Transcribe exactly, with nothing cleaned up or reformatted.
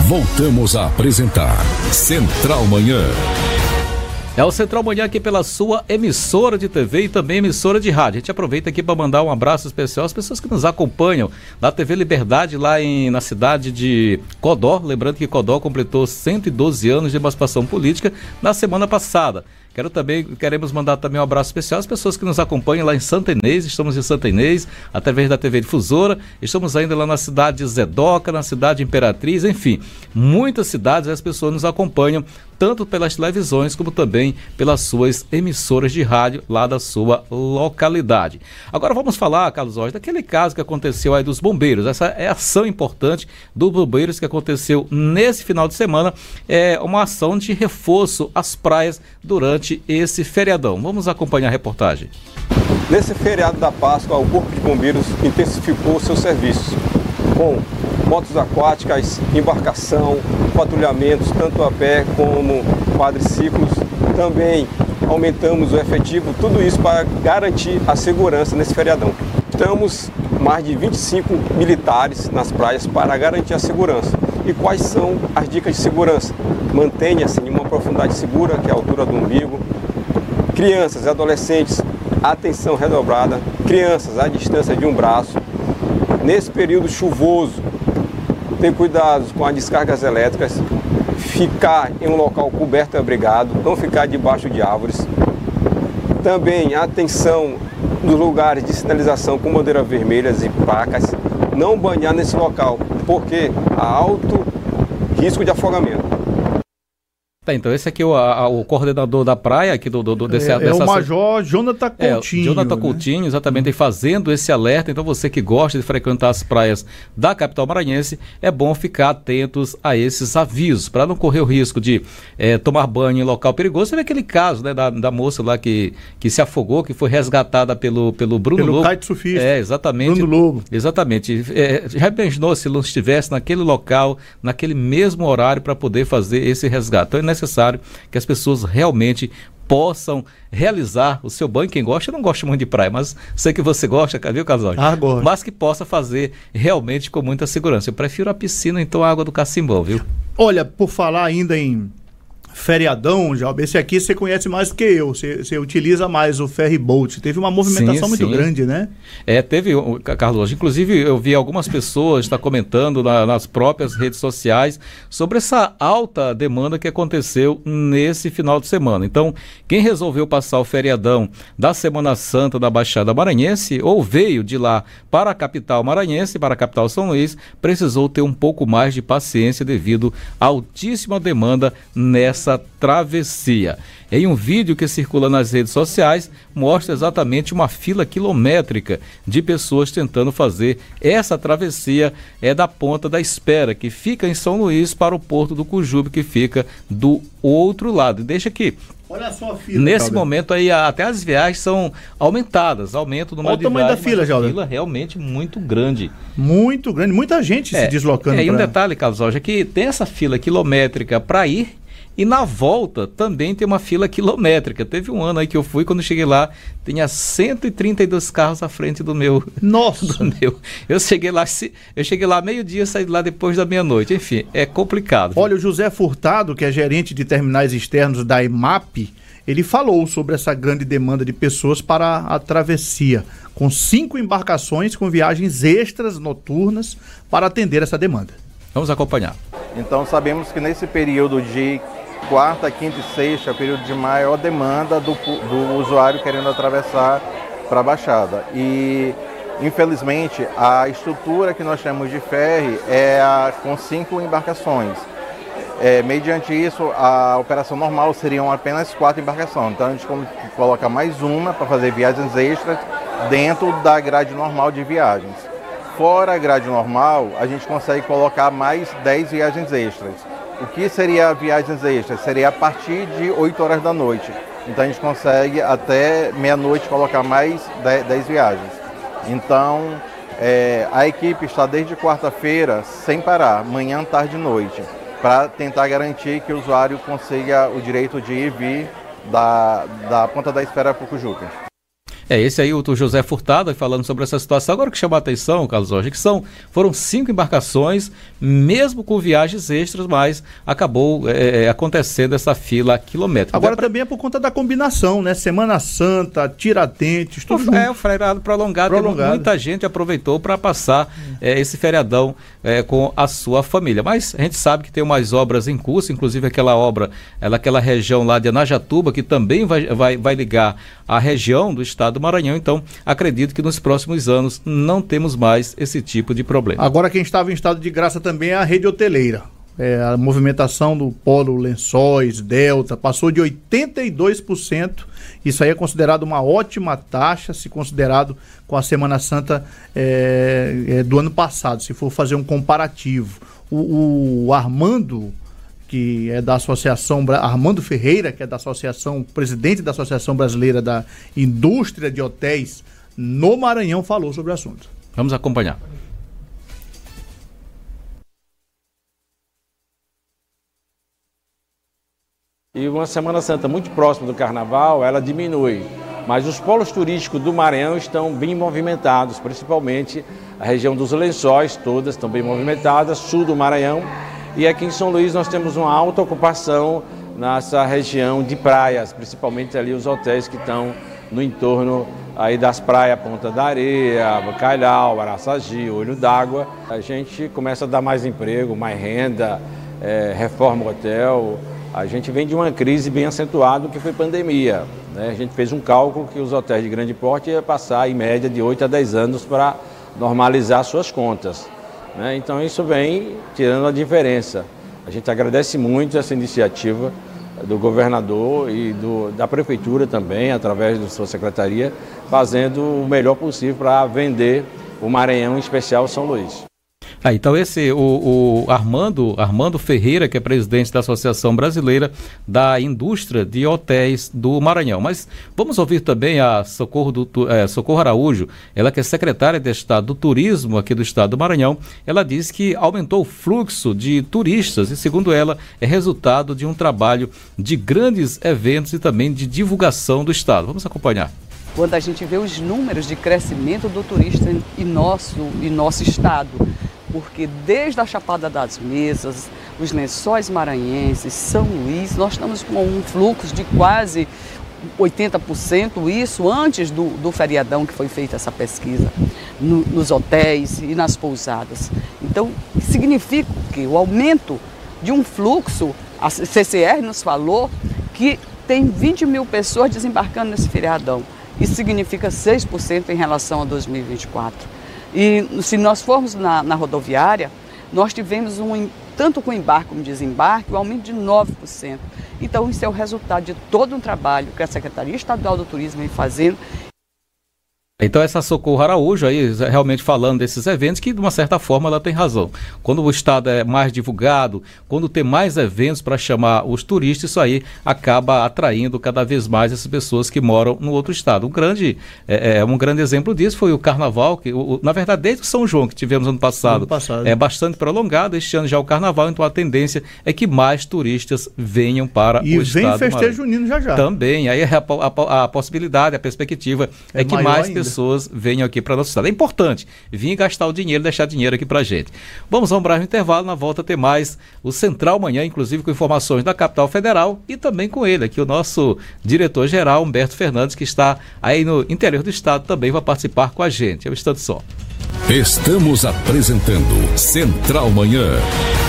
Voltamos a apresentar Central Manhã. É o Central Manhã aqui pela sua emissora de T V e também emissora de rádio. A gente aproveita aqui para mandar um abraço especial às pessoas que nos acompanham da T V Liberdade lá em, na cidade de Codó. Lembrando que Codó completou cento e doze anos de emancipação política na semana passada. Quero também, queremos mandar também um abraço especial às pessoas que nos acompanham lá em Santa Inês. Estamos em Santa Inês, através da T V Difusora. Estamos ainda lá na cidade de Zedoca, na cidade de Imperatriz, enfim. Muitas cidades as pessoas nos acompanham, tanto pelas televisões como também pelas suas emissoras de rádio lá da sua localidade. Agora vamos falar, Carlos Jorge, daquele caso que aconteceu aí dos bombeiros. Essa é a ação importante dos bombeiros que aconteceu nesse final de semana. É uma ação de reforço às praias durante esse feriadão. Vamos acompanhar a reportagem. Nesse feriado da Páscoa, o Corpo de Bombeiros intensificou seus serviços com motos aquáticas, embarcação, patrulhamentos, tanto a pé como quadriciclos. Também aumentamos o efetivo, tudo isso para garantir a segurança nesse feriadão. Estamos mais de vinte e cinco militares nas praias para garantir a segurança. E quais são as dicas de segurança? Mantenha-se em uma profundidade segura, que é a altura do umbigo. Crianças e adolescentes, atenção redobrada. Crianças à distância de um braço. Nesse período chuvoso, ter cuidado com as descargas elétricas. Ficar em um local coberto e abrigado, não ficar debaixo de árvores. Também atenção nos lugares de sinalização com bandeiras vermelhas e placas. Não banhar nesse local, porque há alto risco de afogamento. Tá, então esse aqui é o, a, o coordenador da praia aqui do, do, do desse, é, dessa... é o Major Jonathan Coutinho. É, Jonathan Coutinho, né? Exatamente, fazendo esse alerta. Então você que gosta de frequentar as praias da capital maranhense, é bom ficar atentos a esses avisos, para não correr o risco de é, tomar banho em local perigoso. Você vê aquele caso, né, da, da moça lá que, que se afogou, que foi resgatada pelo, pelo Bruno pelo Lobo. Pelo kitesurfista. É, exatamente. Bruno Lobo. Exatamente. É, já imaginou se ele não estivesse naquele local, naquele mesmo horário para poder fazer esse resgate? Então é necessário que as pessoas realmente possam realizar o seu banho. Quem gosta, eu não gosto muito de praia, mas sei que você gosta, viu, Carlos? Ah, gosto. Mas que possa fazer realmente com muita segurança. Eu prefiro a piscina, então a água do Cacimbão, viu? Olha, por falar ainda em feriadão, já esse aqui você conhece mais que eu, você, você utiliza mais o ferry boat, teve uma movimentação sim, muito sim. grande, né? É, teve, Carlos, inclusive eu vi algumas pessoas estar comentando na, nas próprias redes sociais sobre essa alta demanda que aconteceu nesse final de semana. Então, quem resolveu passar o feriadão da Semana Santa da Baixada Maranhense, ou veio de lá para a capital maranhense, para a capital São Luís, precisou ter um pouco mais de paciência devido à altíssima demanda nessa essa travessia. Em um vídeo que circula nas redes sociais, mostra exatamente uma fila quilométrica de pessoas tentando fazer essa travessia é da Ponta da Espera, que fica em São Luís, para o Porto do Cujube, que fica do outro lado. E deixa aqui. Olha só a fila. Nesse Calder. momento aí, até as viagens são aumentadas, aumenta o número de viagens. Olha o tamanho da fila, Jalder. Fila realmente muito grande. Muito grande, muita gente é, se deslocando. É, e um pra... detalhe, Carlos Jorge, é que tem essa fila quilométrica para ir, e na volta também tem uma fila quilométrica. Teve um ano aí que eu fui, quando cheguei lá, tinha cento e trinta e dois carros à frente do meu. Nossa! Do meu. Eu cheguei lá, eu cheguei lá meio-dia, saí de lá depois da meia-noite. Enfim, é complicado. Olha, o José Furtado, que é gerente de terminais externos da EMAP, ele falou sobre essa grande demanda de pessoas para a travessia, com cinco embarcações com viagens extras noturnas para atender essa demanda. Vamos acompanhar. Então sabemos que nesse período de quarta, quinta e sexta é o período de maior demanda do, do usuário querendo atravessar para a Baixada. E, infelizmente, a estrutura que nós temos de ferry é a, com cinco embarcações. É, mediante isso, a operação normal seriam apenas quatro embarcações. Então a gente coloca mais uma para fazer viagens extras dentro da grade normal de viagens. Fora a grade normal, a gente consegue colocar mais dez viagens extras. O que seria viagens extras? Seria a partir de oito horas da noite. Então a gente consegue até meia-noite colocar mais dez viagens. Então é, a equipe está desde quarta-feira sem parar, manhã, tarde e noite, para tentar garantir que o usuário consiga o direito de ir e vir da, da Ponta da Espera para o Cujuca. É, esse aí, o José Furtado, falando sobre essa situação. Agora o que chama a atenção, Carlos Jorge, que são, foram cinco embarcações, mesmo com viagens extras, mas acabou é, acontecendo essa fila quilométrica. Agora pra... também é por conta da combinação, né? Semana Santa, Tiradentes, tudo o, É, o feriado prolongado, prolongado. Muita gente aproveitou para passar é, esse feriadão é, com a sua família. Mas a gente sabe que tem umas obras em curso, inclusive aquela obra, ela, aquela região lá de Anajatuba, que também vai, vai, vai ligar a região do estado do Maranhão, então acredito que nos próximos anos não temos mais esse tipo de problema. Agora quem estava em estado de graça também é a rede hoteleira. É, a movimentação do polo Lençóis, Delta, passou de oitenta e dois por cento. Isso aí é considerado uma ótima taxa, se considerado com a Semana Santa é, é, do ano passado, se for fazer um comparativo. O, o Armando, que é da Associação, Armando Ferreira, que é da Associação, presidente da Associação Brasileira da Indústria de Hotéis no Maranhão, falou sobre o assunto. Vamos acompanhar. E uma Semana Santa muito próxima do Carnaval, ela diminui. Mas os polos turísticos do Maranhão estão bem movimentados, principalmente a região dos Lençóis, todas estão bem movimentadas, sul do Maranhão. E aqui em São Luís nós temos uma alta ocupação nessa região de praias, principalmente ali os hotéis que estão no entorno aí das praias Ponta da Areia, Bacalhau, Araçagi, Olho d'Água. A gente começa a dar mais emprego, mais renda, é, reforma o hotel. A gente vem de uma crise bem acentuada que foi pandemia, né? A gente fez um cálculo que os hotéis de grande porte iam passar em média de oito a dez anos para normalizar suas contas. Então isso vem tirando a diferença. A gente agradece muito essa iniciativa do governador e do, da prefeitura também, através da sua secretaria, fazendo o melhor possível para vender o Maranhão, em especial São Luís. Ah, então esse, o, o Armando, Armando Ferreira, que é presidente da Associação Brasileira da Indústria de Hotéis do Maranhão. Mas vamos ouvir também a Socorro, do, é, Socorro Araújo, ela que é secretária de Estado do Turismo aqui do Estado do Maranhão. Ela diz que aumentou o fluxo de turistas e, segundo ela, é resultado de um trabalho de grandes eventos e também de divulgação do Estado. Vamos acompanhar. Quando a gente vê os números de crescimento do turista em nosso, em nosso estado, porque desde a Chapada das Mesas, os Lençóis Maranhenses, São Luís, nós estamos com um fluxo de quase oitenta por cento, isso antes do, do feriadão que foi feita essa pesquisa, no, nos hotéis e nas pousadas. Então, significa que o aumento de um fluxo, a C C R nos falou que tem vinte mil pessoas desembarcando nesse feriadão. Isso significa seis por cento em relação a dois mil e vinte e quatro. E se nós formos na, na rodoviária, nós tivemos, um, tanto com embarque como desembarque, um aumento de nove por cento. Então isso é o resultado de todo um trabalho que a Secretaria Estadual do Turismo vem fazendo. Então essa Socorro Araújo aí, realmente falando desses eventos, que de uma certa forma ela tem razão. Quando o Estado é mais divulgado, quando tem mais eventos para chamar os turistas, isso aí acaba atraindo cada vez mais essas pessoas que moram no outro estado. Um grande, é, é, um grande exemplo disso foi o Carnaval, que o, na verdade desde o São João que tivemos ano passado, ano passado, é bastante prolongado, este ano já o Carnaval, então a tendência é que mais turistas venham para e o estado. E vem festejo junino já já. Também, aí a, a, a possibilidade, a perspectiva é, é que mais ainda. pessoas pessoas venham aqui para nosso estado. É importante vir gastar o dinheiro, deixar dinheiro aqui para gente. Vamos a um breve intervalo, na volta ter mais o Central Manhã, inclusive com informações da capital federal e também com ele, aqui o nosso diretor-geral, Humberto Fernandes, que está aí no interior do estado, também vai participar com a gente. É um instante só. Estamos apresentando Central Manhã.